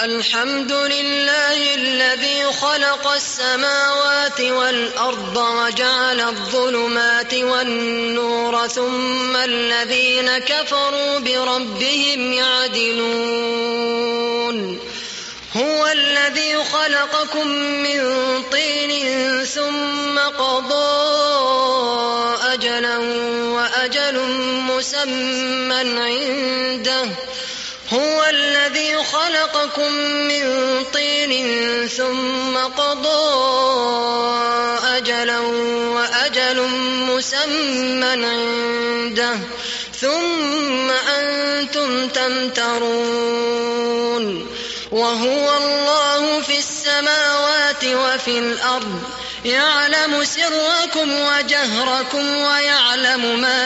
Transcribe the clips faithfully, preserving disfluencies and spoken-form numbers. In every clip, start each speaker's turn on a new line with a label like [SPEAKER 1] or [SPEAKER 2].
[SPEAKER 1] الحمد لله الذي خلق السماوات والأرض وجعل الظلمات والنور ثم الذين كفروا بربهم يعدلون هو الذي خلقكم من طين ثم قضى أجلا وأجل مسمى عنده هو الذي خلقكم من طين ثم قضى أجلا وأجل مسمى عنده ثم أنتم تمترون وهو الله في السماوات وفي الأرض يعلم سركم وجهركم ويعلم ما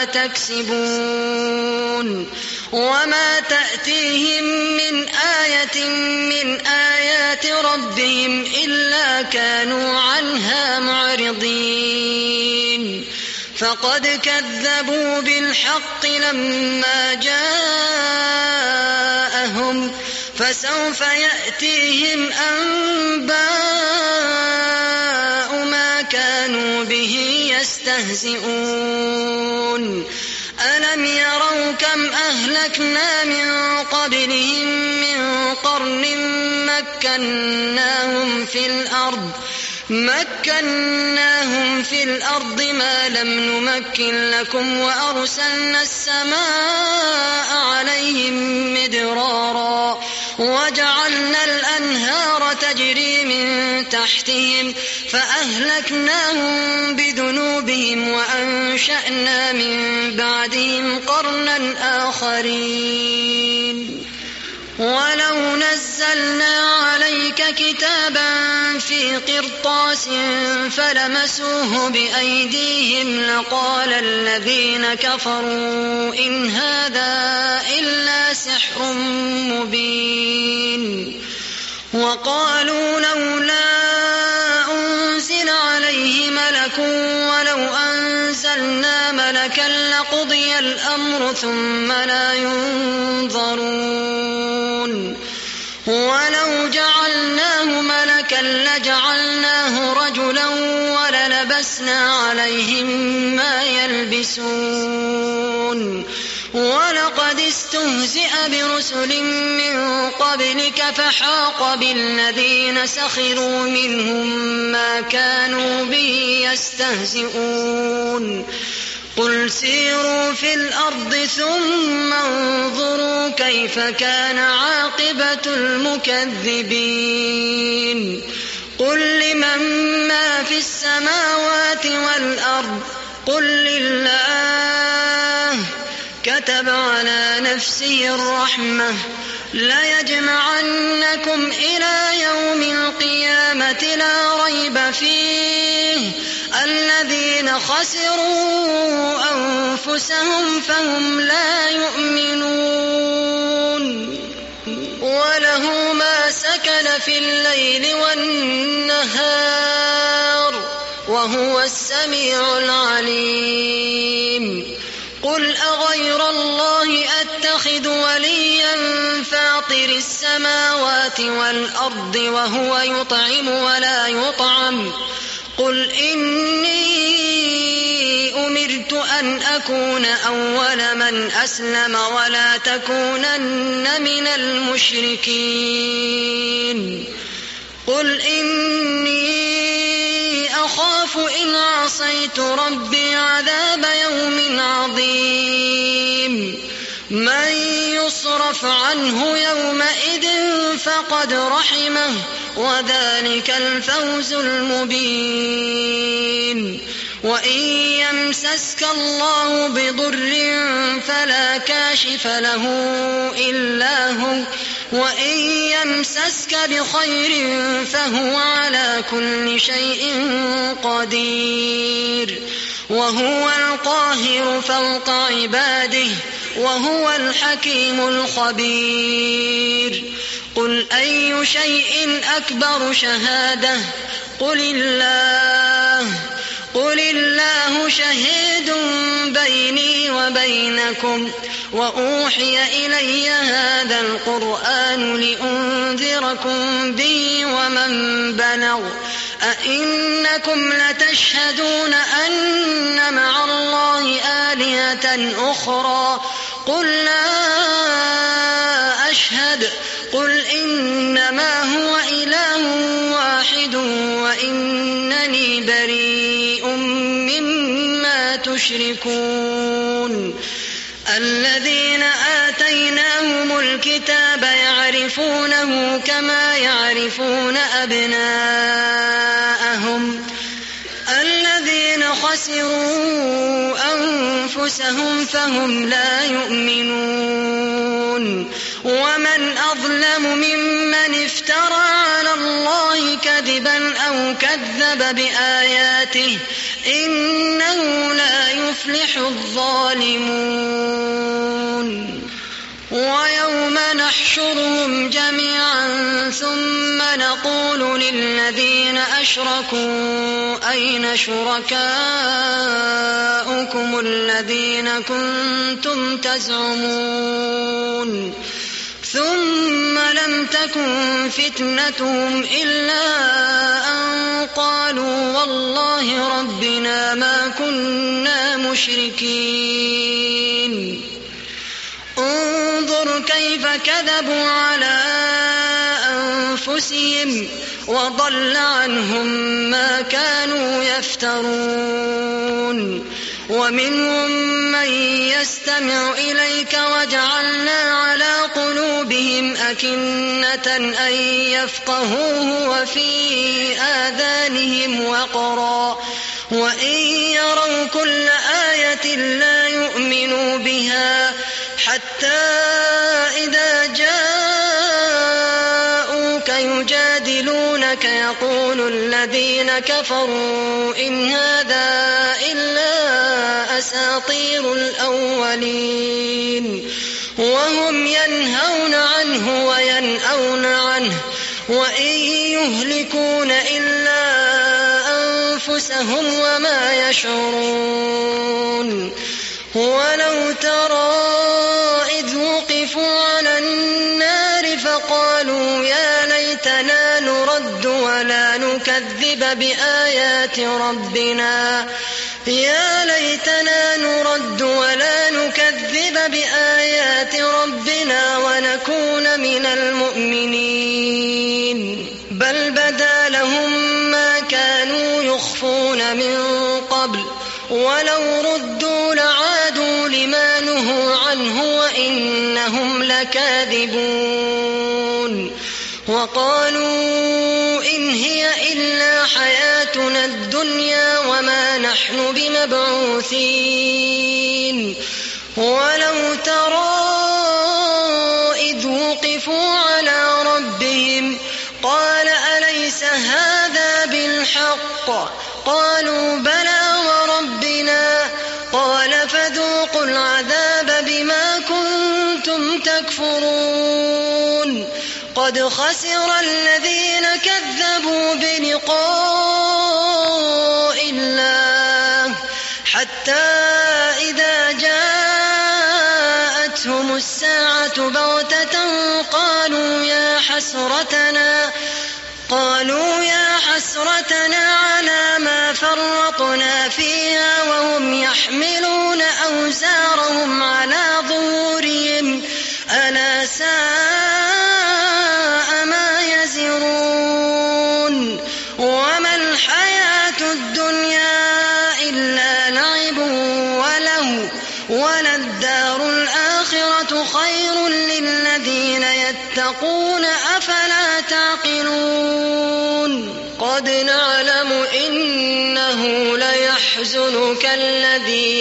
[SPEAKER 1] تكسبون وما تأتيهم من آية من آيات ربهم إلا كانوا عنها معرضين فقد كذبوا بالحق لما جاءهم فسوف يأتيهم أنباء ما كانوا به يستهزئون ألم يروا كم أهلكنا من قبلهم من قرن مكناهم في الأرض مكناهم في الأرض ما لم نمكن لكم وأرسلنا السماء عليهم مدرارا وجعلنا الأنهار تجري من تحتهم فأهلكناهم بذنوبهم وأنشأنا من بعدهم قرنا آخرين ولو نزلنا عليك كتابا في قرطاس فلمسوه بأيديهم لقال الذين كفروا إن هذا إلا سحر مبين وقالوا لولا أنزل عليه ملك ولو أنزلنا ملكا لقضي الأمر ثم لا ينظرون ولو جعلناه ملكا لجعلناه رجلا وللبسنا عليهم ما يلبسون ولقد استهزئ برسل من قبلك فحاق بالذين سخروا منهم ما كانوا به يستهزئون قل سيروا في الأرض ثم انظروا كيف كان عاقبة المكذبين قل لمن ما في السماوات والأرض قل لله كتب على نفسه الرحمة ليجمعنكم إلى يوم القيامة لا ريب فيه الذين خسروا أنفسهم فهم لا يؤمنون وله ما سكن في الليل والنهار وهو السميع العليم قل أغير الله أتخذ وليا فاطر السماوات والأرض وهو يطعم ولا يطعم قل إني أمرت أن أكون أول من أسلم ولا تكونن من المشركين قل إني أخاف إن عصيت ربي عذاب يوم عظيم من يصرف عنه يومئذ فقد رحمه وذلك الفوز المبين وإن يمسسك الله بضر فلا كاشف له إلا هو وإن يمسسك بخير فهو على كل شيء قدير وهو القاهر فوق عباده وهو الحكيم الخبير قل أي شيء أكبر شهادة قل الله قل الله شهيد بيني وبينكم وأوحي إلي هذا القرآن لأنذركم به ومن بلغ أئنكم لتشهدون أن مع الله آلهة أخرى قل لا أشهد قل إنما هو إله واحد وإنني بريء مما تشركون. الذين آتيناهم الكتاب يعرفونه كما يعرفون أبناءهم الذين خسروا أنفسهم فهم لا يؤمنون. ومن أظلم ممن افترى على الله كذبا أو كذب بآياته إنه لا يفلح الظالمون. ويوم نحشرهم جميعا ثم نقول للذين أشركوا أين شركاؤكم الذين كنتم تزعمون ثم لم تكن فتنتهم إلا أن قالوا والله ربنا ما كنا مشركين. انظر كيف كذبوا على أنفسهم وضل عنهم ما كانوا يفترون. ومنهم من يستمع إليك وجعلنا على قلوبهم أكنة أن يفقهوه وفي آذانهم وقرا وإن يروا كل آية لا يؤمنوا بها حتى إذا جاءوك يجادلونك يقول الذين كفروا إن هذا إلا أساطير الأولين وهم ينهون عنه وينأون عنه وإن يهلكون إلا أنفسهم وما يشعرون. ولو ترى إذ وقفوا على النار فقالوا يا ليتنا نرد ولا نكذب بآيات ربنا يا ليتنا نرد ولا نكذب بآيات ربنا ونكون من المؤمنين. بل بدا لهم ما كانوا يخفون من قبل ولو ردوا لعادوا لما نهوا عنه وإنهم لكاذبون. وقالوا إن هي إلا حياتنا الدنيا وما نحن بمبعوثين. ولو ترى إذ وقفوا على ربهم قال أليس هذا بالحق قالوا بلى وربنا قال فذوقوا العذاب بما كنتم تكفرون. قد خسر الذين كذبوا بلقاء الله حتى إذا جاءتهم الساعة بغتة قالوا يا حسرتنا قالوا يا حسرتنا على ما فرطنا فيها وهم يحملون أوزارهم على ظهورهم ألا ساء ما يزرون. وما الحياة الدنيا إلا لعب ولهو وللدار الآخرة خير للذين يتقون أفلا تعقلون. قد نعلم إنه ليحزنك الذي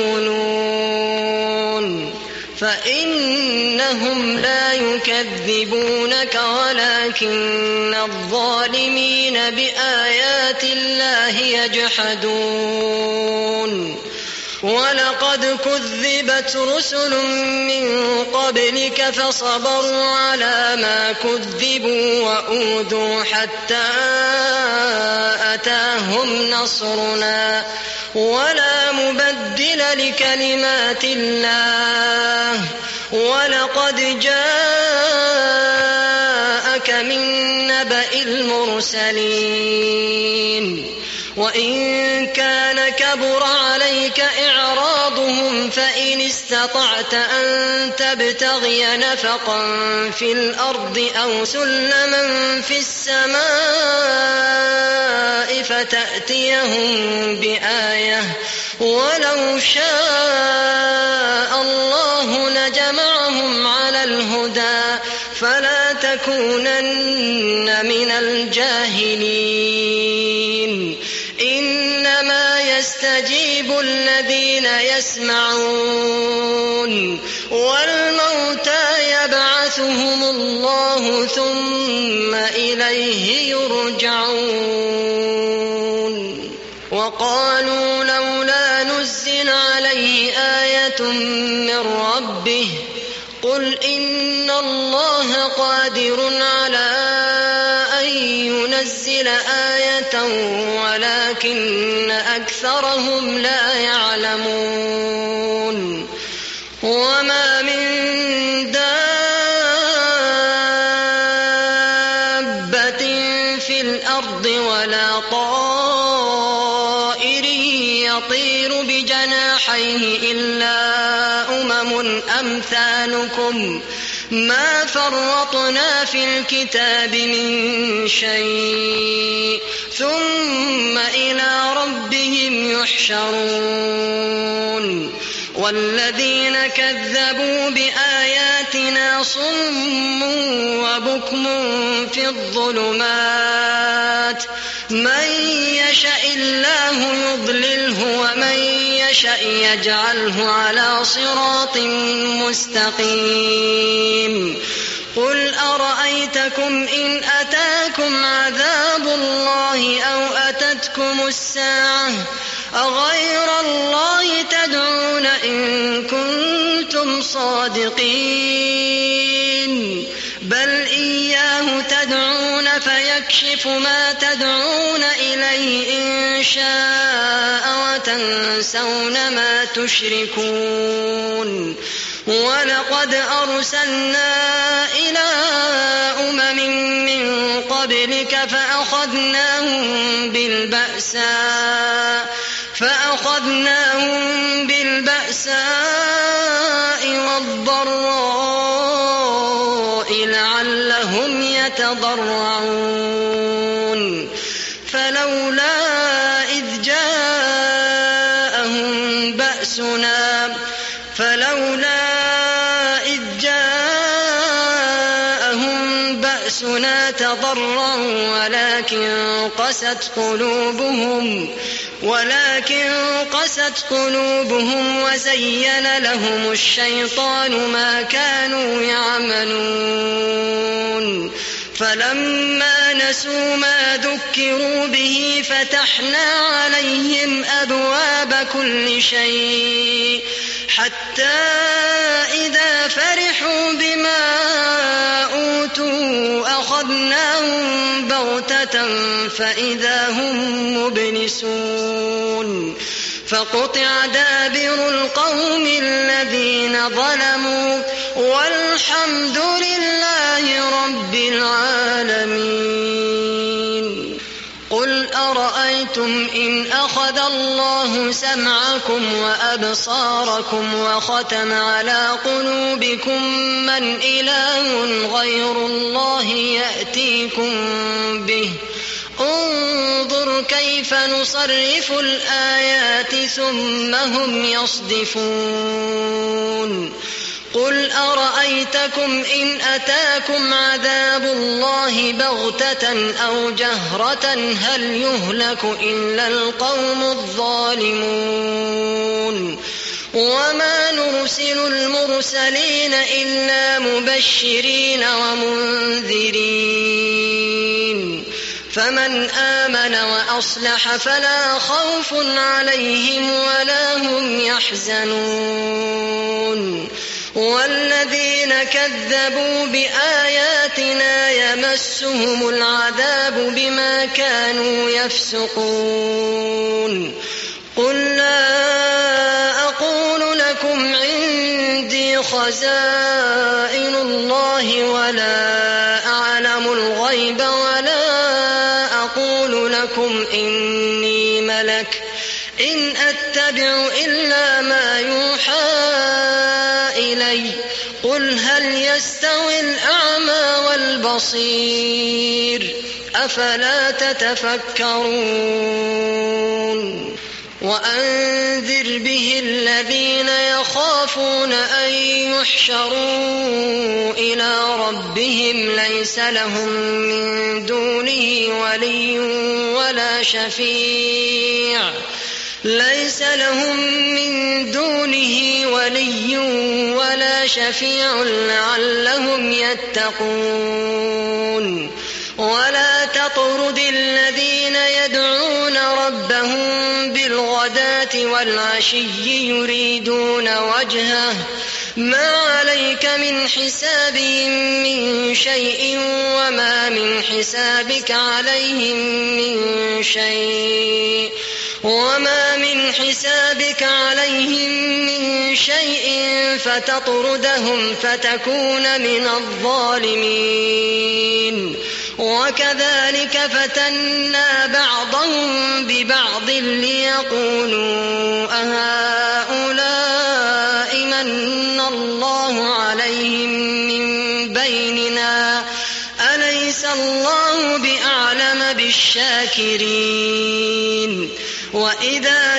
[SPEAKER 1] يقولون فإنهم لا يكذبونك ولكن الظالمين بآيات الله يجحدون. ولقد كذبت رسل من قبلك فصبروا على ما كذبوا وأوذوا حتى أتاهم نصرنا ولا مبدل لكلمات الله ولقد جاءك من نبأ المرسلين وإن كان كبر عليك إعراضهم فإن استطعت أن تبتغي نفقا في الأرض أو سلما في السماء فتأتيهم بآية ولو شاء الله لجمعهم على الهدى فلا تكونن من الجاهلين إنما يستجيب الذين يسمعون والموتى يبعثهم الله ثم إليه يرجعون وقالوا لولا نزل عليه آية من ربه قل إن الله قادر على أن ينزل آية ولكن أكثرهم لا يعلمون وما من دابة في الأرض ولا طائر يطير بجناحيه إلا أمم أمثالكم ما فرطنا في الكتاب من شيء ثم إلى ربهم يحشرون والذين كذبوا بآياتنا صم وبكم في الظلمات من يشاء الله يضلله ومن يشاء يجعله على صراط مستقيم قل أرأيتكم إن أتاكم عذاب الله أو أتتكم الساعة أغير الله تدعون إن كنتم صادقين بل إياه تدعون فيكشف ما تدعون إليه إن شاء وتنسون ما تشركون ولقد أرسلنا إلى أمم من قبلك فأخذناهم بالبأساء فأخذناهم بالبأساء والضراء لعلهم يتضرعون فلولا إذ جاءهم بأسنا فلولا إذ جاءهم بأسنا تضرعوا ولكن قست قلوبهم ولكن قست قلوبهم وزين لهم الشيطان ما كانوا يعملون فلما نسوا ما ذكروا به فتحنا عليهم أبواب كل شيء حتى إذا فرحوا بما أوتوا أخذناهم بغتة فإذا هم مبلسون فقطع دابر القوم الذين ظلموا والحمد لله رب العالمين قل أرأيتم إن أخذ الله سمعكم وأبصاركم وختم على قلوبكم من إله غير الله يأتيكم به انظر كيف نصرف الآيات ثم هم يصدفون قل أرأيتكم إن أتاكم عذاب الله بغتة أو جهرة هل يهلك إلا القوم الظالمون وما نرسل المرسلين إلا مبشرين ومنذرين فمن آمن وأصلح فلا خوف عليهم ولا هم يحزنون والذين كذبوا بآياتنا يمسهم العذاب بما كانوا يفسقون قل لا أقول لكم عندي خزائن الله ولا أعلم الغيب ولا أقول لكم إني ملك إن أتبع إلا ما يوحى إلي قل هل يستوي الأعمى والبصير أفلا تتفكرون وأنذر به الذين يخافون أن يحشروا إلى ربهم ليس لهم من دونه ولي ولا شفيع ليس لهم من دونه ولي ولا شفيع لعلهم يتقون ولا تطرد الذين يدعون ربهم بالغداة والعشي يريدون وجهه ما عليك من حسابهم من شيء وما من حسابك عليهم من شيء وما من حسابك عليهم من شيء فتطردهم فتكون من الظالمين وكذلك فتنا بعضهم ببعض ليقولوا أهؤلاء من الله عليهم من بيننا أليس الله بأعلم بالشاكرين وإذا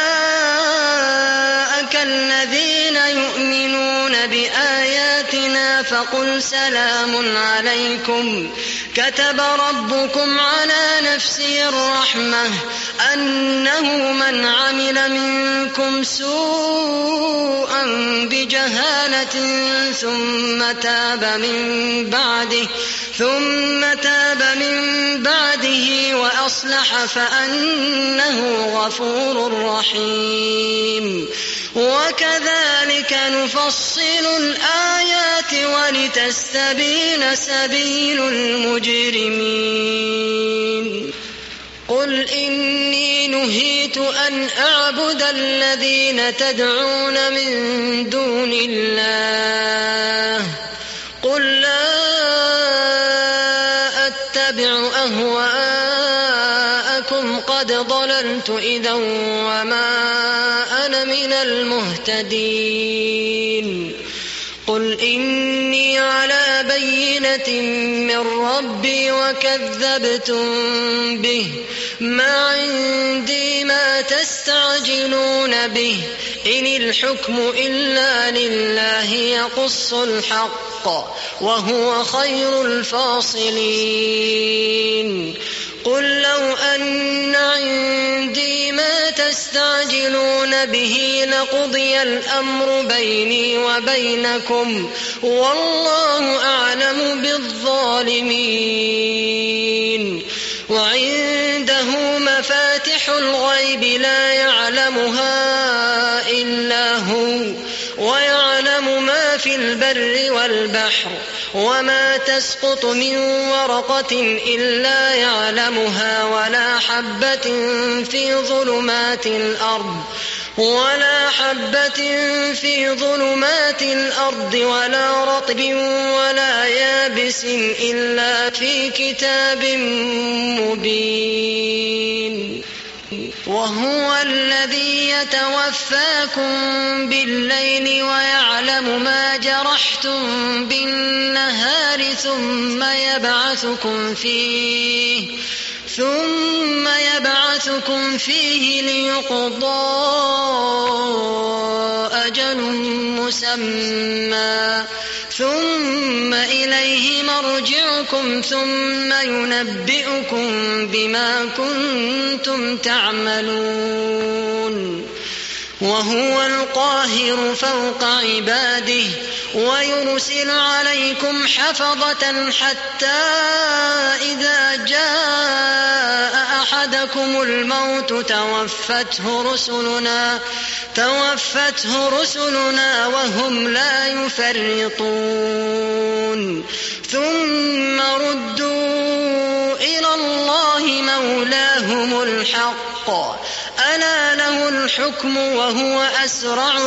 [SPEAKER 1] جاءك الذين يؤمنون بآياتنا فقل سلام عليكم كتب ربكم على نفسه الرحمة أنه من عمل منكم سوءا بجهالة ثم تاب من بعده ثم تاب من بعده وأصلح فأنه غفور رحيم وكذلك نفصل الآيات ولتستبين سبيل المجرمين قل إني نهيت أن أعبد الذين تدعون من دون الله قل لا أتبع أهواءكم قد ضللت إذا وما أنا من المهتدين قل إني على بينة من ربي وكذبتم به ما عندي ما تستعجلون به إن الحكم إلا لله يقص الحق وهو خير الفاصلين قل لو أن عندي ما تستعجلون به لقضي الأمر بيني وبينكم والله أعلم بالظالمين وعنده مفاتح الغيب لا يعلمها إلا هو ويعلم ما في البر والبحر وما تسقط من ورقة إلا يعلمها ولا حبة في ظلمات الأرض ولا حبة في ظلمات الأرض ولا رطب ولا يابس إلا في كتاب مبين وهو الذي يتوفاكم بالليل ويعلم ما جرحتم بالنهار ثم يبعثكم فيه ثم يبعثكم فيه ليقضى أجل مسمى ثم إليه مرجعكم ثم ينبئكم بما كنتم تعملون وهو القاهر فوق عباده ويرسل عليكم حفظة حتى إذا جاء أحدكم الموت توفته رسلنا توفته رسلنا وهم لا يفرطون ثم ردوا إلى الله مولاهم الحق ألا له الحكم وهو أسرع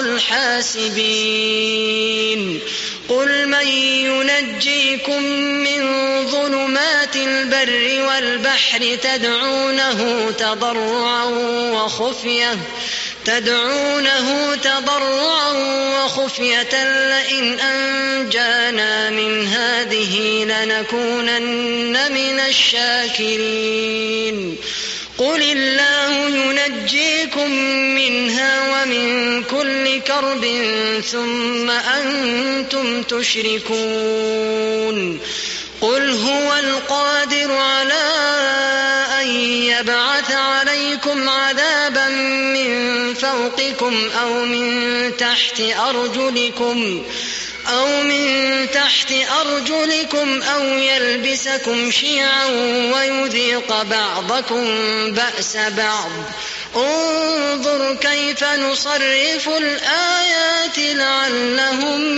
[SPEAKER 1] الحاسبين قل من ينجيكم من ظلمات البر والبحر تدعونه تضرعا وخفية تدعونه تضرعا وخفية لئن أنجانا من هذه لنكونن من الشاكرين قل الله ينجيكم منها ومن كل كرب ثم أنتم تشركون قل هو القادر على أن يبعث عليكم عذابا من فوقكم أو من تحت أرجلكم أو من تحت أرجلكم أو يلبسكم شيعا ويذيق بعضكم بأس بعض انظر كيف نصرف الآيات لعلهم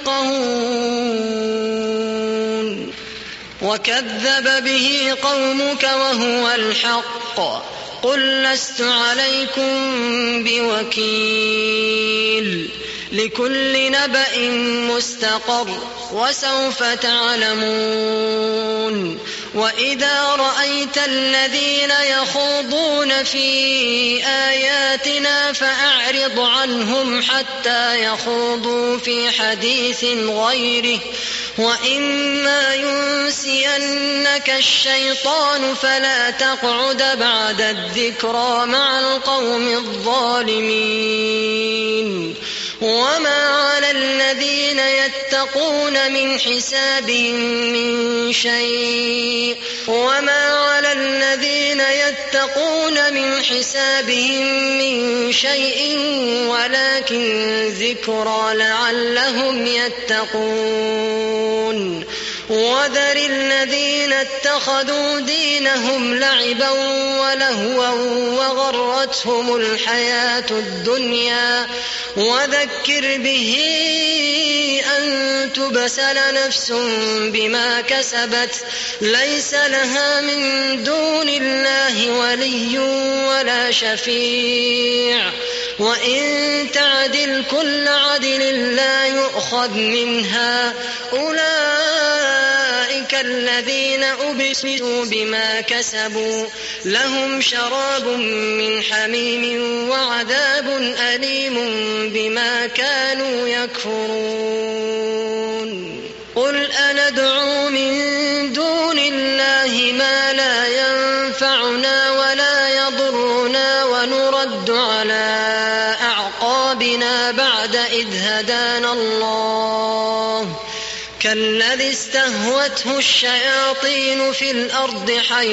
[SPEAKER 1] يفقهون وكذب به قومك وهو الحق قل لست عليكم بوكيل لكل نبأ مستقر وسوف تعلمون وإذا رأيت الذين يخوضون في آياتنا فأعرض عنهم حتى يخوضوا في حديث غيره وإما ينسينك الشيطان فلا تقعد بعد الذكرى مع القوم الظالمين وما على الذين يتقون من حسابهم من شيء وما على الذين يتقون من حسابهم من شيء ولكن ذكرى لعلهم يتقون وذر الذين اتخذوا دينهم لعبا ولهوا وغرتهم الحياة الدنيا وذكر به أن تبسل نفس بما كسبت ليس لها من دون الله ولي ولا شفيع وإن تعدل كل عدل لا يؤخذ منها أولئك الذين أبسلوا بما كسبوا لهم شراب من حميم وعذاب أليم بما كانوا يكفرون قل أندعو من دون الله ما لا ينفعنا ولا يضرنا ونرد على أعقابنا بعد إذ هدانا الله كالذي استهوته الشياطين في الأرض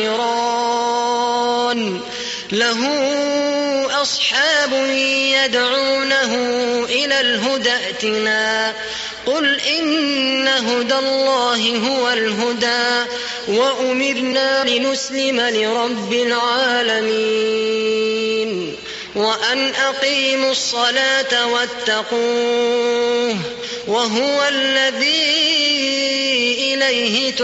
[SPEAKER 1] حيران له أصحاب يدعونه إلى الهدى ائتنا قل إن هدى الله هو الهدى وأمرنا لنسلم لرب العالمين وأن أقيموا الصلاة واتقوه وهو الذي إليه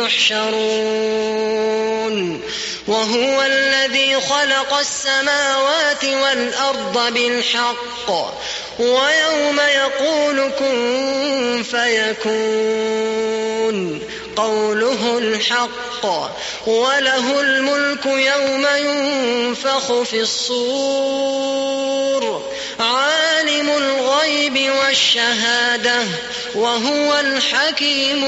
[SPEAKER 1] تحشرون وهو الذي خلق السماوات والأرض بالحق ويوم يقول كن فيكون قوله الحق وله الملك يوم ينفخ في الصور عالم الغيب والشهادة وهو الحكيم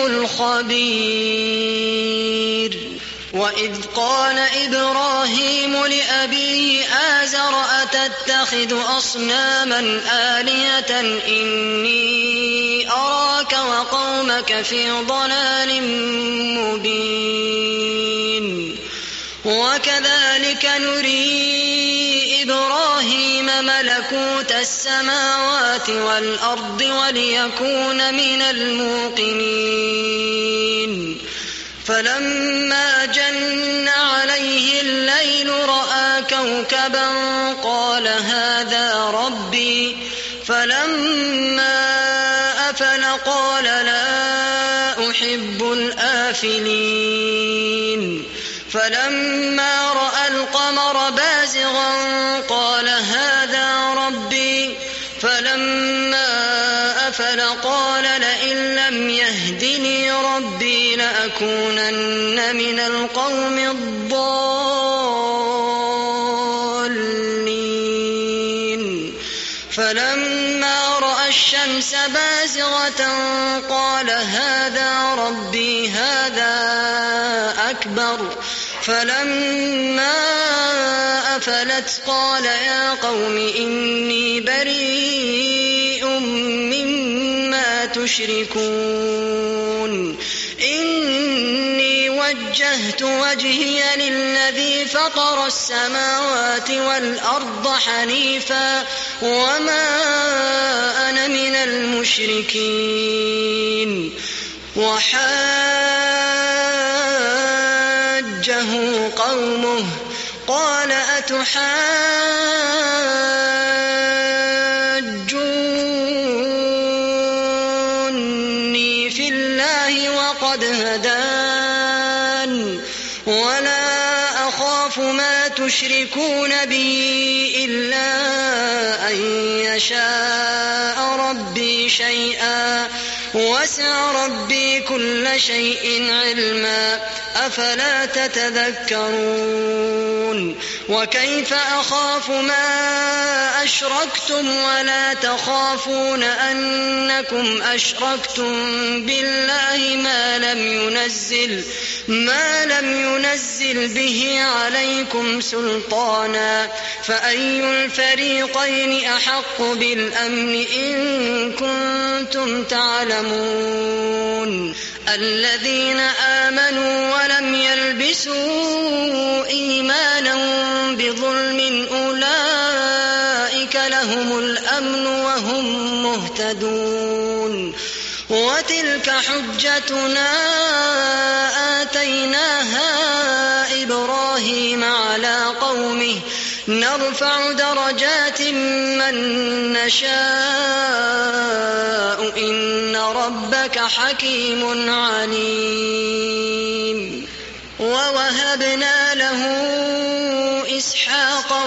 [SPEAKER 1] الخبير وإذ قال إبراهيم لأبيه آزر أتتخذ أصناما آلهة إني أراك وقومك في ضلال مبين وكذلك نري إبراهيم ملكوت السماوات والأرض وليكون من الموقنين فلما جن عليه الليل رأى الآفلين فلما رأى القمر بازغا قال هذا ربي فلما أفل قال لئن لم يهدني ربي لأكونن من القوم الضالين فلما رأى الشمس بازغة قال هذا ربي هذا أكبر فلما أفلت قال يا قوم إني بريء مما تشركون إني وجهت وجهي للذي فطر السماوات والأرض حنيفا وما أنا من المشركين وحاجه قومه قال أتحاجوني في الله وقد هدان ولا أخاف ما تشركون به إلا أن يشاء ربي شيئا وسع ربي كل شيء علما أفلا تتذكرون وكيف أخاف ما أشركتم ولا تخافون أنكم أشركتم بالله ما لم ينزل ما لم ينزل به عليكم سلطانا فأي الفريقين أحق بالأمن إن كنتم تعلمون الذين آمنوا ولم يلبسوا إيمانهم بظلم أولئك لهم الأمن وهم مهتدون وتلك حجتنا آتيناها إبراهيم على قومه نرفع درجات من نشاء إن ربك حكيم عليم ووهبنا له إسحاق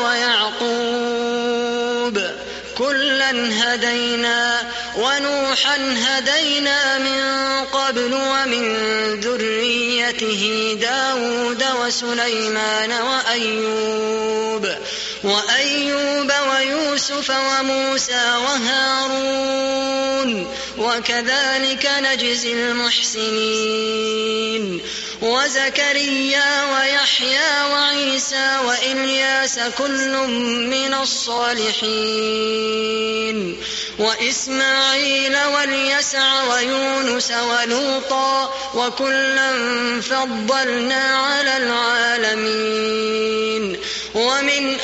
[SPEAKER 1] ويعقوب كلا هدينا ونوحا هدينا من قبل ومن ذريته داود وسليمان وأيوب وأيوب ويوسف وموسى وهارون وكذلك نجزي المحسنين وزكريا ويحيى وعيسى وإلياس كل من الصالحين وإسماعيل واليسع ويونس ولوطا وكلا فضلنا على العالمين ومن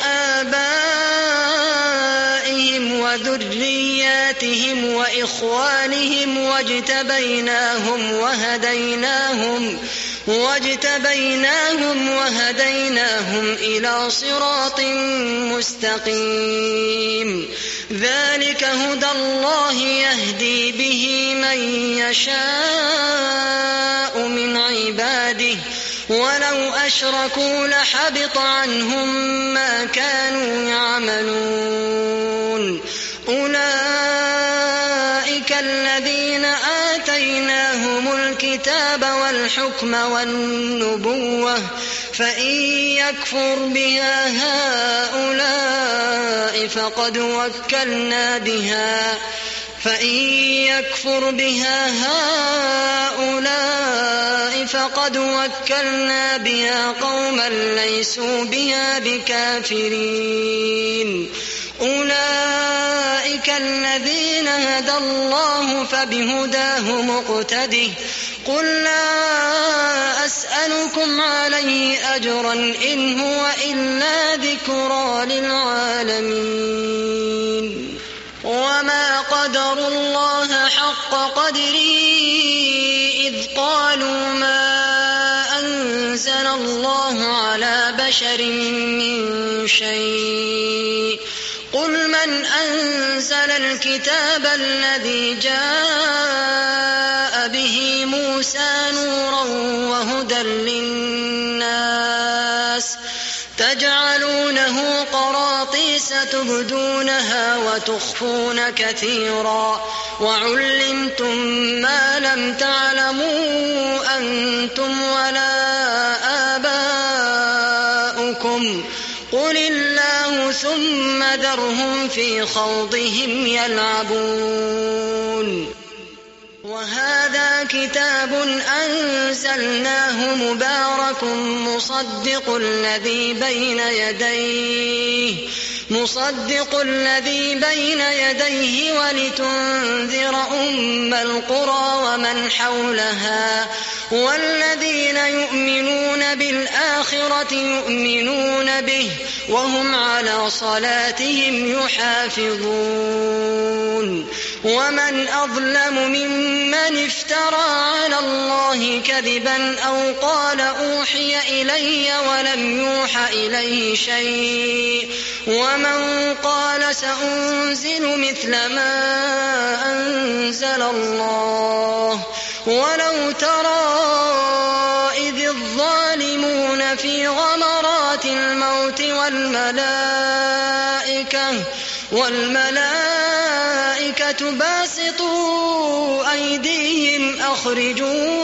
[SPEAKER 1] آبائهم وذرياتهم وإخوانهم واجتبيناهم وهديناهم واجتبيناهم وهديناهم إلى صراط مستقيم ذلك هدى الله يهدي به من يشاء من عباده ولو أشركوا لحبط عنهم ما كانوا يعملون أولئك الذين آتيناهم الكتاب والحكم والنبوة فإن يكفر بها هؤلاء فقد وكلنا بها فإن يكفر بها هؤلاء فقد وكلنا بها قوما ليسوا بها بكافرين أولئك الذين هدى الله فبهداه مقتده قل لا أسألكم عليه أجرا إن هو إلا ذكرى للعالمين وما قدروا الله حق قدره إذ قالوا ما أنزل الله على بشر من شيء قل من أنزل الكتاب الذي جاء به موسى نورا تجعلونه قراطيس تبدونها وتخفون كثيرا وعلمتم ما لم تعلموا أنتم ولا آباؤكم قل الله ثم ذرهم في خوضهم يلعبون. وهذا كتاب أنزلناه مبارك مصدق الذي بين يديه مصدق الذي بين يديه ولتنذر أم القرى ومن حولها والذين يؤمنون بالآخرة يؤمنون به وهم على صلاتهم يحافظون. ومن أظلم ممن افترى على الله كذبا أو قال أوحي إلي ولم يوح إليه شيء ومن قال سأنزل مثل ما أنزل الله. ولو ترى إذ الظالمون في غمرات الموت والملائكة والملائكة باسطوا أيديهم أخرجوا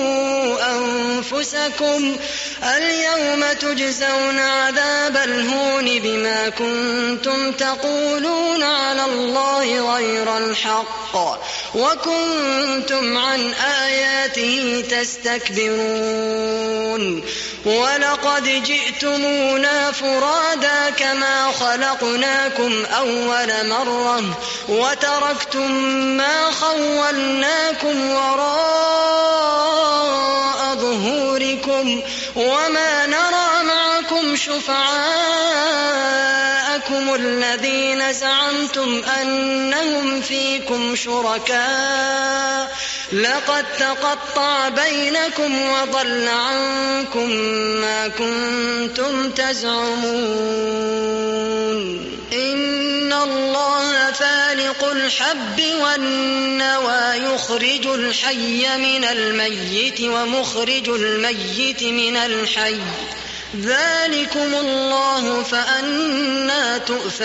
[SPEAKER 1] أنفسكم اليوم تجزون عذاب الهون بما كنتم تقولون على الله غير الحق وكنتم عن آياته تستكبرون. ولقد جئتمونا فرادا كما خلقناكم أول مرة وتركتم ما خولناكم وراء ظهوركم وما نرى معكم شفعاءكم الذين زعمتم أنهم فيكم شركاء لقد تقطع بينكم وضل عنكم ما كنتم تزعمون. إن الله فالق الحب والنوى يخرج الحي من الميت ومخرج الميت من الحي ذلكم الله فأنى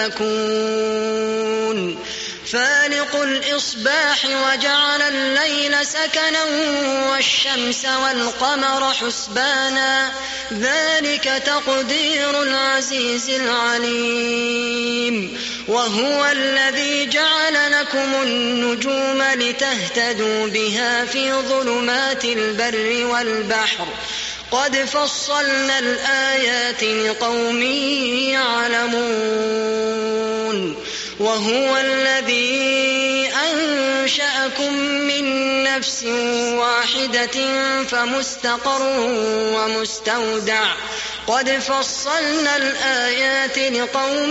[SPEAKER 1] تؤفكون. فالق الإصباح وجعل الليل سكنا والشمس والقمر حسبانا ذلك تقدير العزيز العليم. وهو الذي جعل لكم النجوم لتهتدوا بها في ظلمات البر والبحر قد فصلنا الآيات لقوم يعلمون. وهو الذي أنشأكم من نفس واحدة فمستقر ومستودع قد فصلنا الآيات لقوم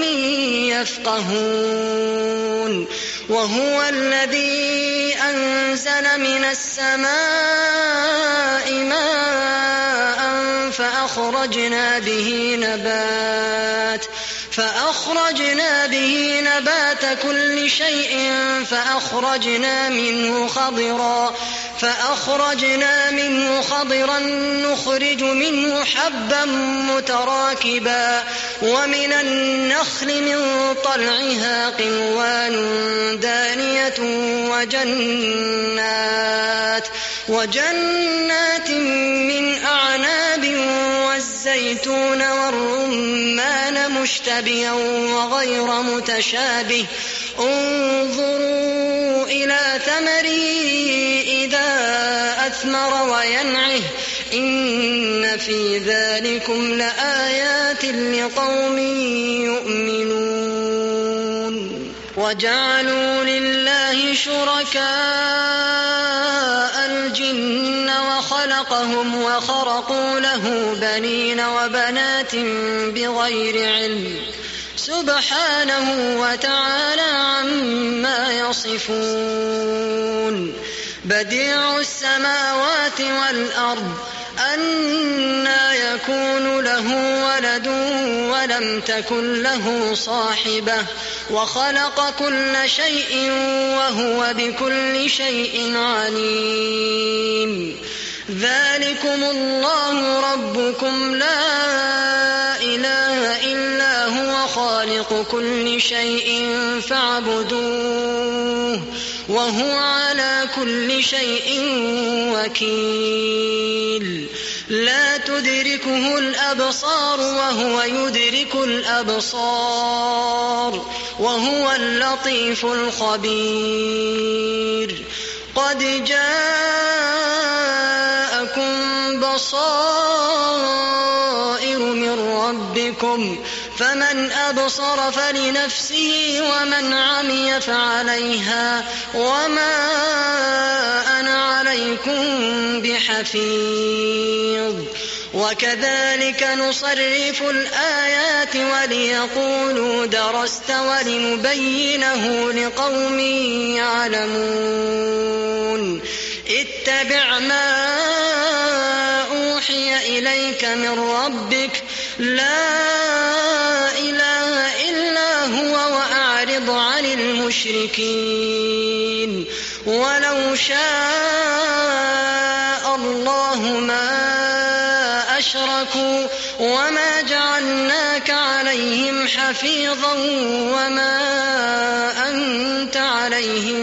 [SPEAKER 1] يفقهون. وهو الذي أنزل من السماء ماء فأخرجنا به نبات فأخرجنا به نبات كل شيء فأخرجنا منه خضرا فأخرجنا منه خضرا نخرج منه حبا متراكبا ومن النخل من طلعها قنوان دانية وجنات وجنات من أعناب والزيتون والرمان مشتبها وغير متشابه انظروا إلى ثمره إذا أثمر وينعه إن في ذلكم لآيات لقوم يؤمنون. وجعلوا لله شركاء الجن وخلقهم وخرقوا له بنين وبنات بغير علم سبحانه وتعالى عما يصفون. بديع السماوات والأرض أنى يكون له ولد ولم تكن له صاحبة وخلق كل شيء وهو بكل شيء عليم. ذلكم الله ربكم لا إله خالق كل شيء فاعبدوه وهو على كل شيء وكيل. لا تدركه الأبصار وهو يدرك الأبصار وهو اللطيف الخبير. قد جاءكم بصائر من ربكم فمن أبصر فلنفسه ومن عمي فعليها وما أنا عليكم بحفيظ. وكذلك نصرف الآيات وليقولوا درست ولنبينه لقوم يعلمون. اتبع ما أوحي إليك من ربك لا إله إلا هو وأعرض عن المشركين. ولو شاء الله ما أشركوا وما جعلناك عليهم حفيظا وما أنت عليهم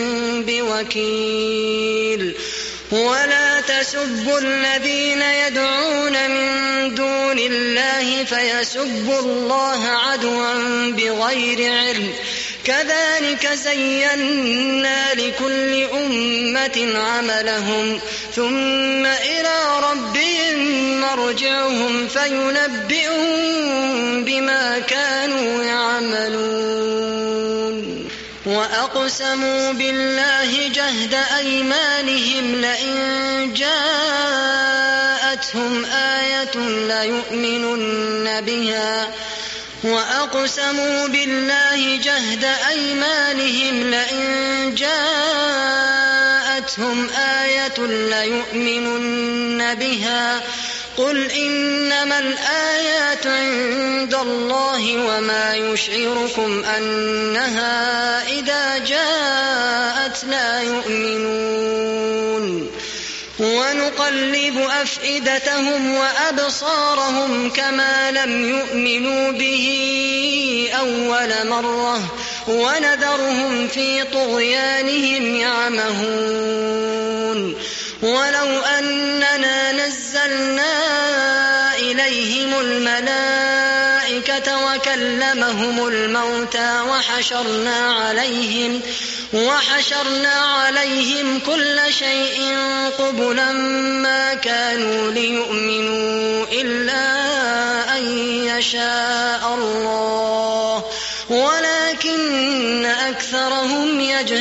[SPEAKER 1] بوكيل. ولا تسبوا الذين يدعون من دون الله فيسبوا الله عدوا بغير علم. كذلك زينا لكل أمة عملهم ثم إلى ربهم مرجعهم فينبئهم بما كانوا يعملون. وأقسموا بالله جهد أيمانهم لئن جاءتهم آية ليؤمنن بها وأقسموا بالله جهد أيمانهم لئن جاءتهم آية ليؤمنن بها قل إنما الآيات عند الله وما يشعركم أنها إذا جاءت لا يؤمنون. ونقلب أفئدتهم وأبصارهم كما لم يؤمنوا به أول مرة ونذرهم في طغيانهم يعمهون. ولو أننا نزلنا إليهم الملائكة وكلمهم الموتى وحشرنا عليهم وحشرنا عليهم كل شيء قبلا ما كانوا ليؤمنوا إلا أن يشاء الله ولكن أكثرهم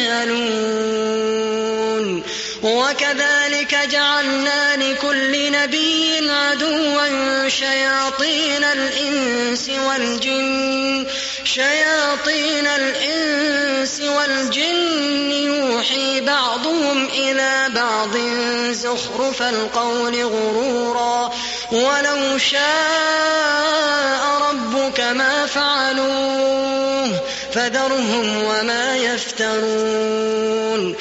[SPEAKER 1] يجهلون. وكذلك جعلنا لكل نبي عدوا شياطين الإنس والجن شياطين الإنس والجن يوحي بعضهم إلى بعض زخرف القول غرورا ولو شاء ربك ما فعلوه فذرهم وما يفترون.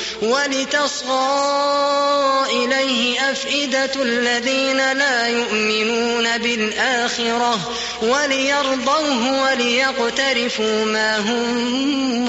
[SPEAKER 1] ولتصغى إليه أفئدة الذين لا يؤمنون بالآخرة وليرضوه وليقترفوا ما هم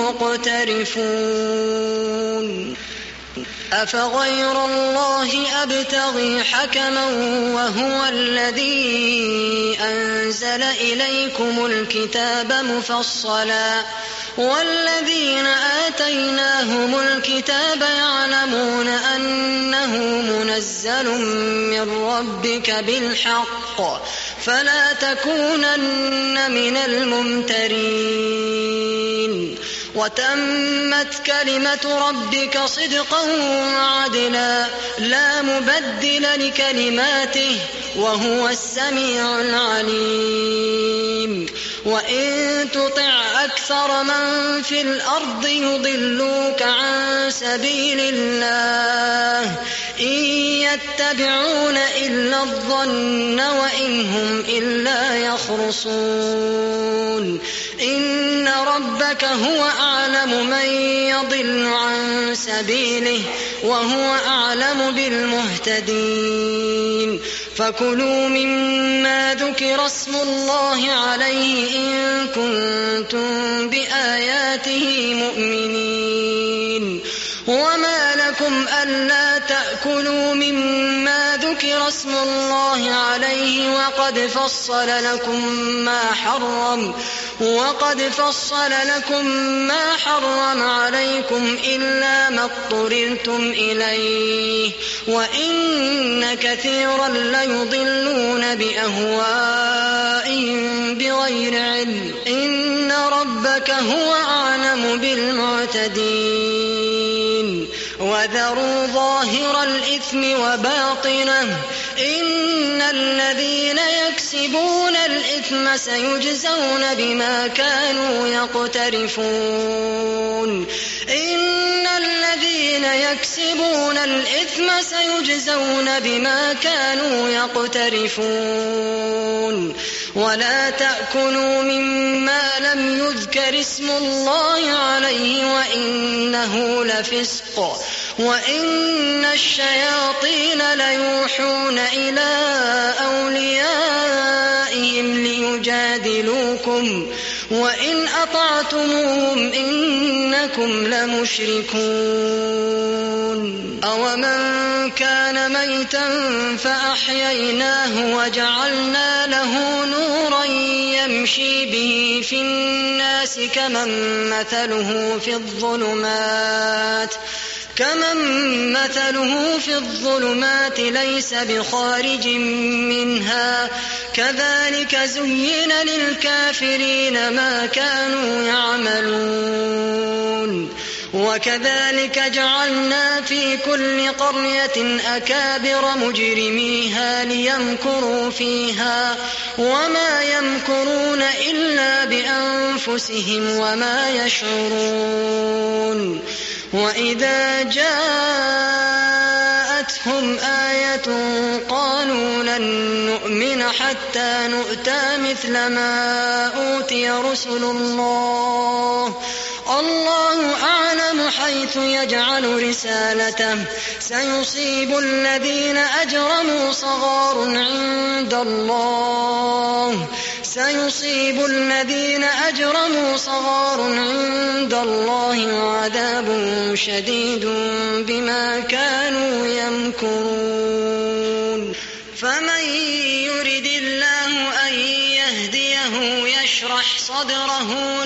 [SPEAKER 1] مقترفون. أفغير الله أبتغي حكما وهو الذي أنزل إليكم الكتاب مفصلا والذين آتيناهم الكتاب يعلمون أنه منزل من ربك بالحق فلا تكونن من الممترين. وتمت كلمة ربك صدقا وعدلا لا مبدل لكلماته وهو السميع العليم. وإن تطع أكثر من في الأرض يضلوك عن سبيل الله إن يتبعون إلا الظن وإن هم إلا يخرصون. إن ربك هو أعلم من يضل عن سبيله وهو أعلم بالمهتدين. فكلوا مما ذكر اسم الله عليه إن كنتم بآياته مؤمنين. وما لكم ألا تأكلوا مما ذكر اسم الله عليه وقد فصل لكم ما حرم وقد فصل لكم ما حرم عليكم إلا ما اضطررتم إليه وإن كثيرا ليضلون بأهوائهم بغير علم إن ربك هو أعلم بالمعتدين. وذروا ظاهر الإثم وباطنه إن الذين يكسبون الإثم سيجزون بما كانوا يقترفون إن الذين يكسبون الإثم سيجزون بما كانوا يقترفون. ولا تأكلوا مما لم يذكر اسم الله عليه وإنه لفسق وإن الشياطين ليوحون إلى أوليائهم ليجادلوكم وإن أطعتموهم إنكم لمشركون. أومن كان ميتا فأحييناه وجعلنا له نورا يمشي به في الناس كمن مثله في الظلمات كمن مثله في الظلمات ليس بخارج منها كذلك زين للكافرين ما كانوا يعملون. وكذلك جعلنا في كل قرية أكابر مجرميها ليمكروا فيها وما يمكرون إلا بأنفسهم وما يشعرون. وإذا جاءتهم آية قالوا لن نؤمن حتى نؤتى مثل ما أوتي رسل الله الله أعلم حيث يجعل رسالته سيصيب الذين أجرموا صغار عند الله سيصيب الذين أجرموا صغار عند الله وعذاب شديد بما كانوا يمكرون. فمن يرد الله أن يهديه يشرح صدره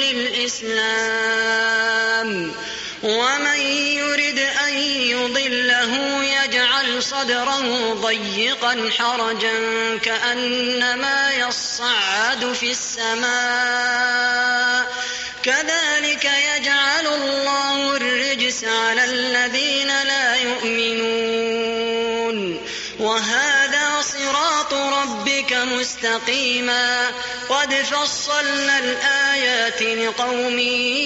[SPEAKER 1] للإسلام ومن يرد أن يضله يجعل صدره ضيقا حرجا كأنما يصعد في السماء كذلك يجعل الله الرجس على الذين لا يؤمنون. وهذا صراط ربك مستقيما قد فصلنا الآيات لقوم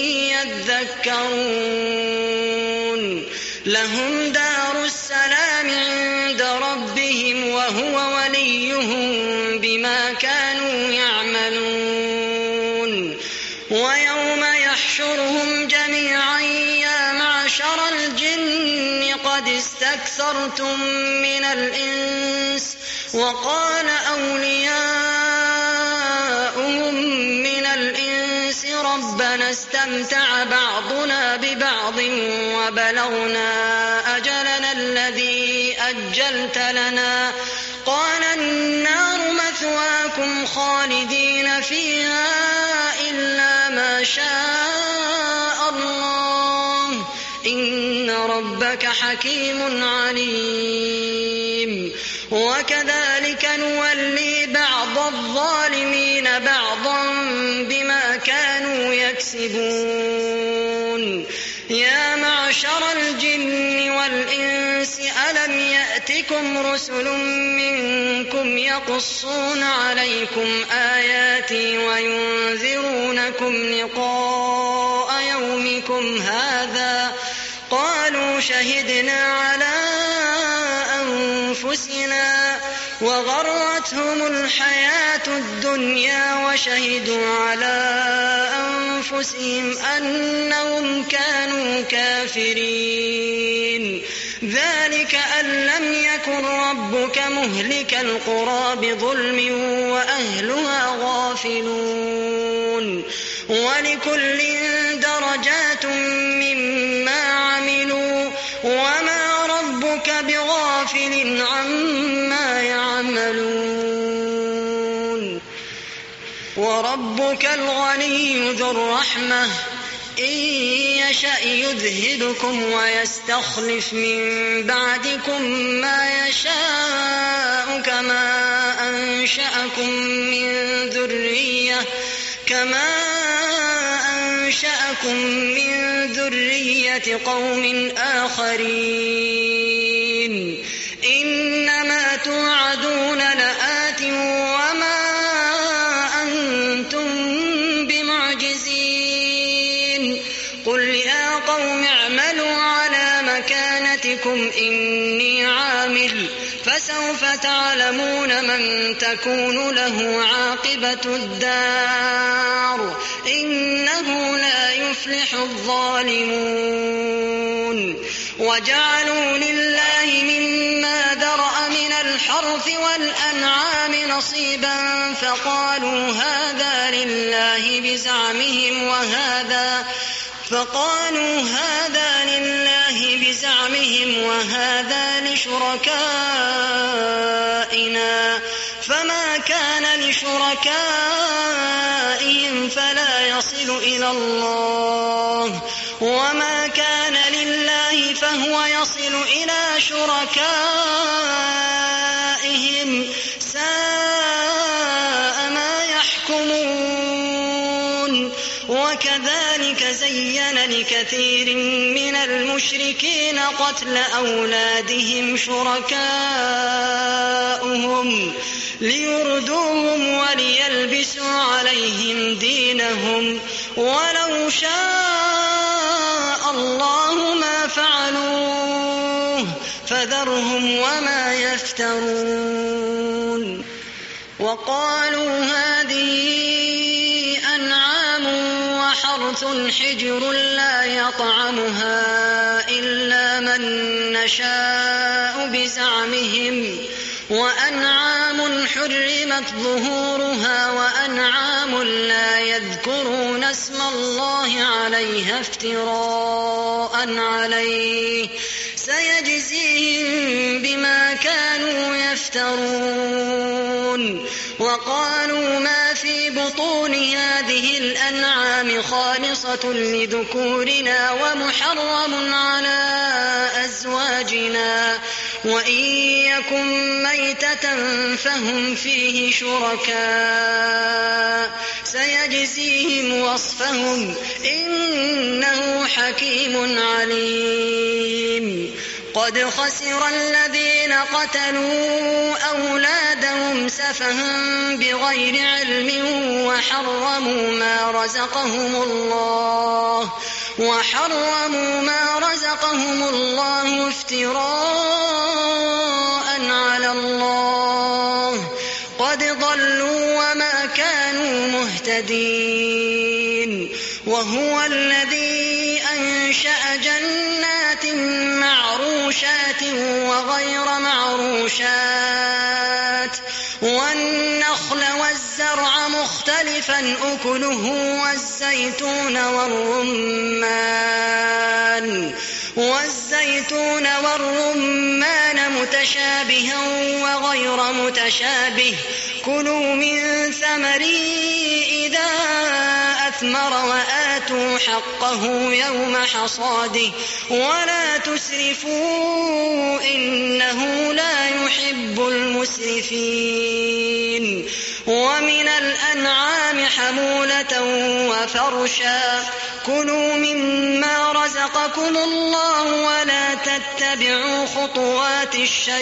[SPEAKER 1] يذكرون. لهم دار السلام عند ربهم وهو وليهم بما كانوا يعملون. ويوم يحشرهم جميعا يا معشر الجن قد استكثرتم من الإنس وقال أولياؤهم من الإنس ربنا استمتع بعضنا ببعض وبلغنا أجلنا الذي أجلت لنا قال النار مثواكم خالدين فيها إلا ما شاء الله إن ربك حكيم عليم. وكذلك نولي بعض الظالمين بعضا بما كانوا يكسبون. يا معشر الجن والإنس ألم يأتكم رسل منكم يقصون عليكم آياتي وينذرونكم لقاء يومكم هذا قالوا شهدنا على أنفسنا وغرتهم الحياة الدنيا وشهدوا على أنفسهم أنهم كانوا كافرين ذلك أن لم يكن ربك مهلك القرى بظلم وأهلها غافلون ولكل درجات مما عملوا وما ربك بغافل عما يعملون وربك الغني ذو الرحمة إن يشأ يذهبكم ويستخلف من بعدكم ما يشاء كما أنشأكم من ذرية كما أنشأكم من ذرية قوم آخرين إنما توعدون لآت وما أنتم بمعجزين قل يا قوم اعملوا على مكانتكم إني عامل فسوف تعلمون من تكون له عاقبة الدار إنه لا يفلح الظالمون وجعلوا لله مما ذرأ من الحرث والأنعام نصيبا فقالوا هذا لله بزعمهم وهذا فقالوا هذا لله بزعمهم وهذا لشركائنا فما كان لشركائهم فلا يصل إلى الله وما كان لله فهو يصل إلى شركائهم ساء ما يحكمون وكذلك زين لكثير من المشركين قتل أولادهم شركاؤهم ليردوهم وليلبسوا عليهم دينهم ولو شاء الله ما فعلوه فذرهم وما يفترون وقالوا هذه أنعام وحرث حجر لا يطعمها إلا من نشاء بزعمهم وأنعام حرمت ظهورها وأنعام لا يذكرون اسم الله عليها افتراء عليه سيجزيهم بما كانوا يفترون وقالوا ما في بطون هذه الأنعام خالصة لذكورنا ومحرم على أزواجنا وإن يكن ميتة فهم فيه شركاء سيجزيهم وصفهم إنه حكيم عليم قد خسر الذين قتلوا أولادهم سفها بغير علم وحرموا ما رزقهم الله وحرموا ما رزقهم الله افتراء على الله قد ضلوا وما كانوا مهتدين وهو الذي أنشأ جنات معروشات وغير معروشات والنخل والزرع مختلفا أكله والزيتون والرمان والزيتون والرمان متشابها وغير متشابه كلوا من ثمره إذا أثمر وآتوا حقه يوم حصاده ولا تسرفوا إنه لا يحب المسرفين ومن الأنعام حمولة وفرشا كلوا مما رزقكم الله ولا تتبعوا خطوات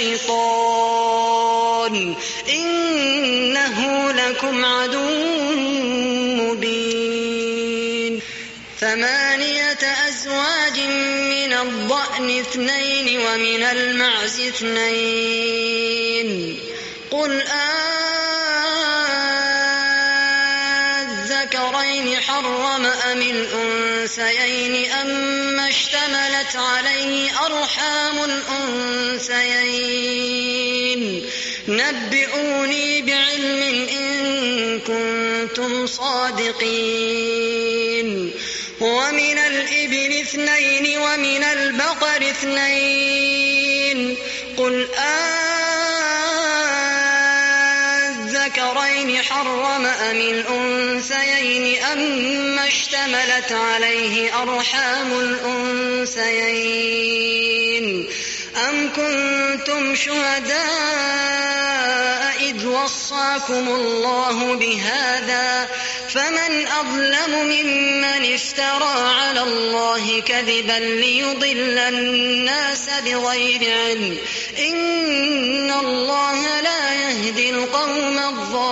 [SPEAKER 1] الشيطان إنه لكم عدو مبين ثمانية أزواج من الضأن اثنين ومن المعز اثنين قل الذكرين حرم أم الأنثيين أما اشتملت عليه أرحام الأنثيين نبئوني بعلم إن كنتم صادقين. ومن الإبل اثنين ومن البقر اثنين قل أذكرين حرم أم الأنثيين أما اشتملت عليه أرحام الأنثيين أم كنتم شهداء إذ وصاكم الله بهذا فمن أظلم ممن افترى على الله كذبا ليضل الناس بغير علم إن الله لا يهدي القوم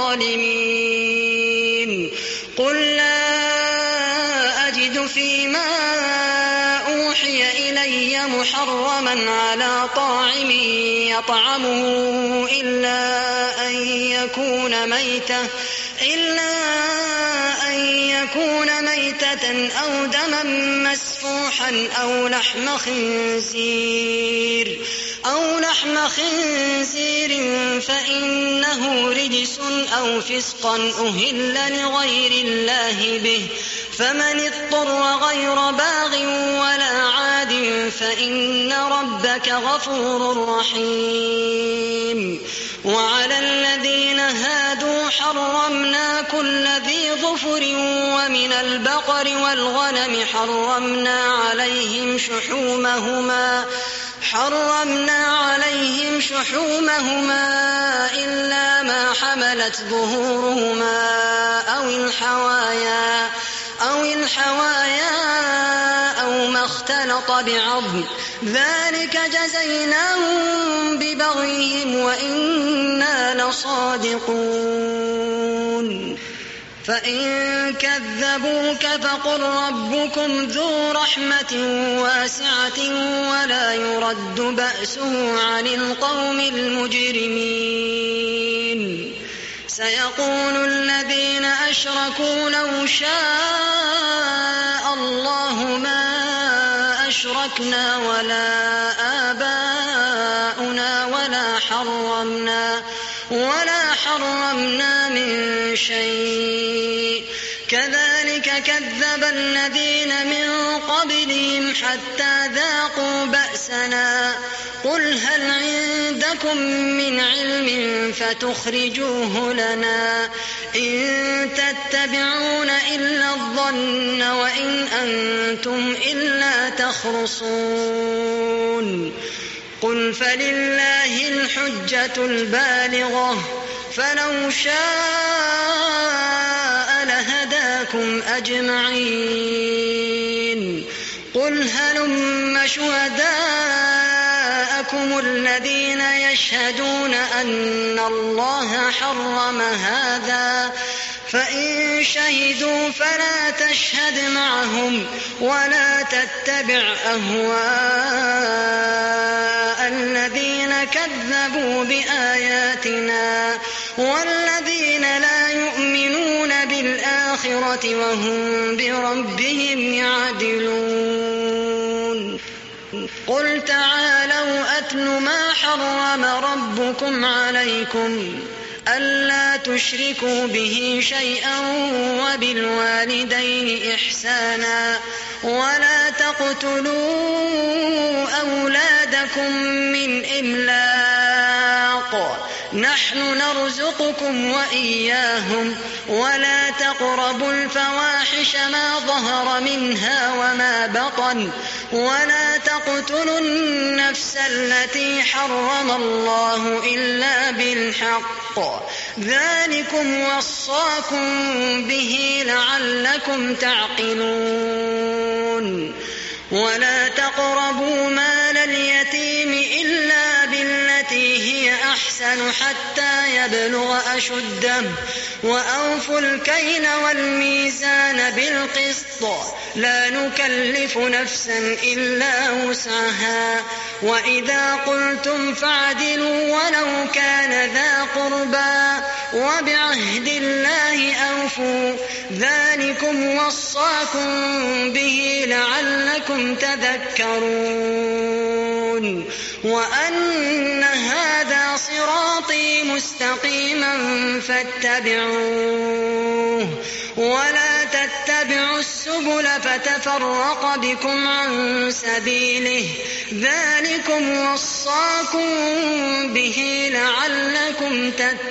[SPEAKER 1] الظالمين. قل لا أجد فيما أوحي إلي محرما على طاعم يطعمه إلا أن يكون ميتة إلا أن يكون ميتة أو دما مسفوحا أو لحم خنزير أو لحم خنزير فإنه رجس أو فسقا أهل لغير الله به فمن اضطر غير باغ ولا عاد فإن ربك غفور رحيم. وعلى الذين هادوا حرمنا كل ذي ظفر ومن البقر والغنم حرمنا عليهم شحومهما حرمنا عليهم شحومهما إلا ما حملت ظهورهما أو الحوايا أو الحوايا أو ما اختلط بعظم ذلك جزيناهم ببغيهم وإنا لصادقون. فإن كذبوك فقل ربكم ذو رحمة واسعة ولا يرد بأسه عن القوم المجرمين. سيقول الذين أشركوا لو شاء الله ما أشركنا ولا آباؤنا ولا حرمنا ولا حرمنا من شيء كذلك كذب الذين من قبلهم حتى ذاقوا بأسنا قل هل عندكم من علم فتخرجوه لنا إن تتبعون إلا الظن وإن أنتم إلا تخرصون. قل فلله الحجة البالغة فلو شاء لهداكم أجمعين. قل هلم شهداءكم الذين يشهدون أن الله حرم هذا فإن شهدوا فلا تشهد معهم ولا تتبع أهواء الذين كذبوا بآياتنا والذين لا يؤمنون بالآخرة وهم بربهم يعدلون. قل تعالوا أتل ما حرم ربكم عليكم ألا تشركوا به شيئا وبالوالدين إحسانا ولا تقتلوا أولادكم من إملاق نحن نرزقكم وإياهم ولا تقربوا الفواحش ما ظهر منها وما بطن ولا تقتلوا النفس التي حرم الله إلا بالحق ذلكم وصاكم به لعلكم تعقلون. ولا تقربوا مال اليتيم إلا بالتي هي أحسن حتى يبلغ أشده وأوفوا الكيل والميزان بالقسط لا نكلف نفسا إلا وسعها وإذا قلتم فاعدلوا ولو كان ذا قربى وبعهد الله أوفوا ذلكم وصاكم به لعلكم تذكرون وأن هذا صراطي مستقيما فاتبعوه ولا تتبعوا السبل فتفرق بكم عن سبيله ذلكم وصاكم به لعلكم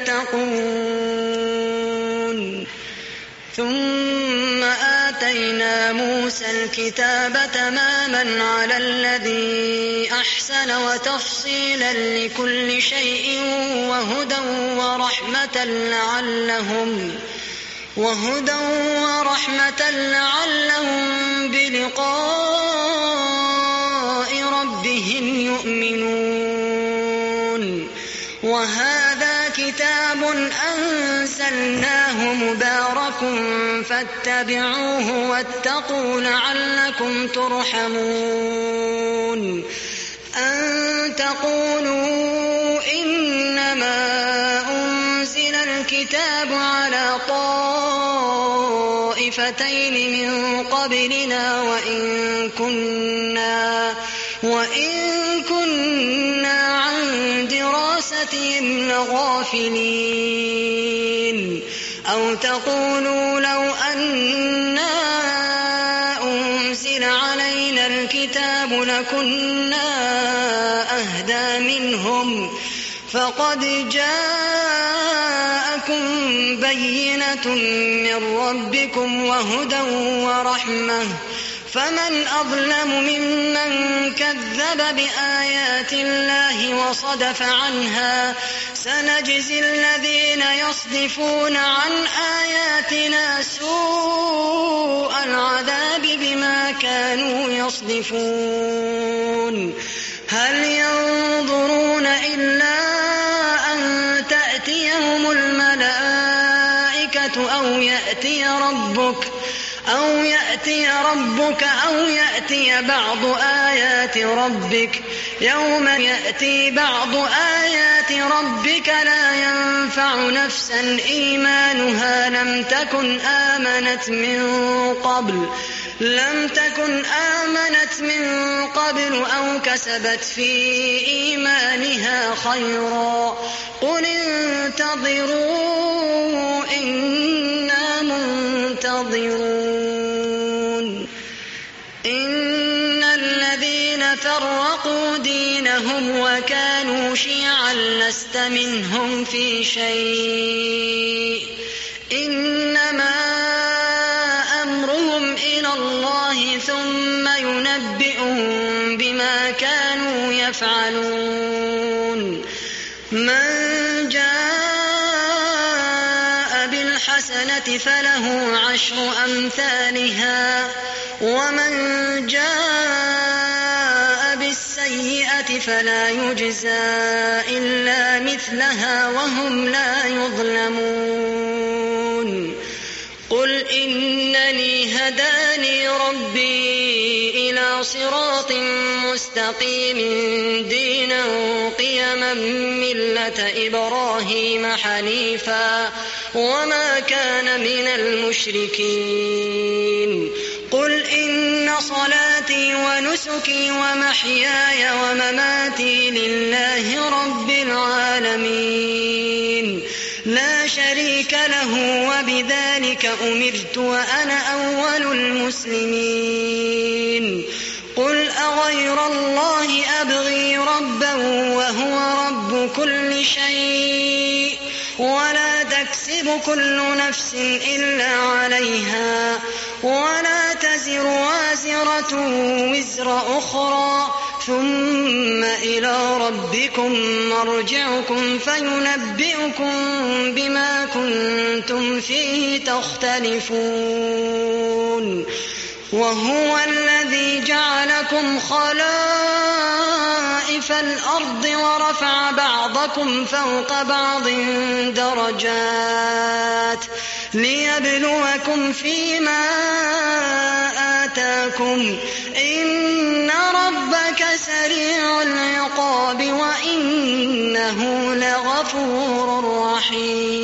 [SPEAKER 1] تتقون ثم آتينا موسى الكتاب تماما على الذي أحسن وتفصيلا لكل شيء وهدى ورحمة لعلهم وهدى ورحمة لعلهم بلقاء ربهم يؤمنون وهذا كتاب أنزلناه مبارك فاتبعوه واتقوا لعلكم ترحمون أن تقولوا إنما أنزل الكتاب على طائفتين من قبلنا وإن كنا وإن كنا عن دراستهم لغافلين أو تقولوا لو أنا أنزل علينا الكتاب لكنا أهدى منهم فقد جاءكم بينة من ربكم وهدى ورحمة فمن أظلم ممن كذب بآيات الله وصدف عنها سنجزي الذين يصدفون عن آياتنا سوء العذاب بما كانوا يصدفون هل ينظرون إلا أن تأتيهم الملائكة أو يأتي ربك أو يأتي ربك أو يأتي بعض آيات ربك يوم يأتي بعض آيات ربك لا ينفع نفسا إيمانها لم تكن آمنت من قبل لم تكن آمنت من قبل أو كسبت في إيمانها خيرا قل انتظروا إنا منتظرون إن الذين فرقوا دينهم وكانوا شيعا لست منهم في شيء إنما أمرهم إلى الله ثم ينبئهم بما كانوا يفعلون من جاء بالحسنة فله عشر أمثالها ومن جاء بالسيئة فلا يجزى إلا مثلها وهم لا يظلمون قل إنني هداني ربي إلى صراط مستقيم دينا قيما ملة إبراهيم حنيفا وما كان من المشركين قل إن صلاتي ونسكي ومحياي ومماتي لله رب العالمين لا شريك له وبذلك أمرت وأنا أول المسلمين قل أغير الله أبغي ربا وهو رب كل شيء ولا تكسب كل نفس إلا عليها ولا تزر وازرة وزر أخرى ثم إلى ربكم مرجعكم فينبئكم بما كنتم فيه تختلفون وهو الذي جعلكم خلائف الأرض ورفع بعضكم فوق بعض درجات ليبلوكم فيما آتاكم إن ربك سريع العقاب وإنه لغفور رحيم.